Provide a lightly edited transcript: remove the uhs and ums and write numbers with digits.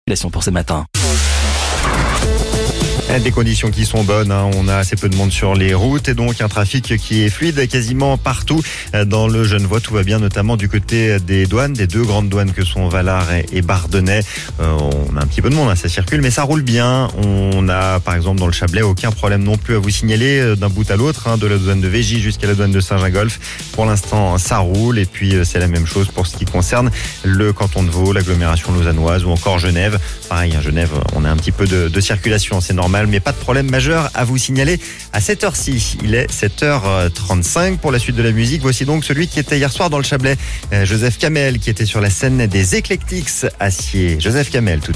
pour ce matin. Des conditions qui sont bonnes, on a assez peu de monde sur les routes et donc un trafic qui est fluide quasiment partout dans le Genevois. Tout va bien, notamment du côté des douanes, des deux grandes douanes que sont Valar et Bardonnay. On a un petit peu de monde, ça circule, mais ça roule bien. On a par exemple dans le Chablais aucun problème non plus à vous signaler d'un bout à l'autre, de la douane de Végy jusqu'à la douane de Saint-Gingolph. Pour l'instant, ça roule et puis c'est la même chose pour ce qui concerne le canton de Vaud, l'agglomération lausannoise ou encore Genève. Pareil, à Genève, on a un petit peu de circulation, c'est normal, mais pas de problème majeur à vous signaler à cette heure-ci. Il est 7h35 pour la suite de la musique. Voici donc celui qui était hier soir dans le Chablais, Joseph Kamel, qui était sur la scène des Eclectics Acier. Joseph Kamel tout de suite.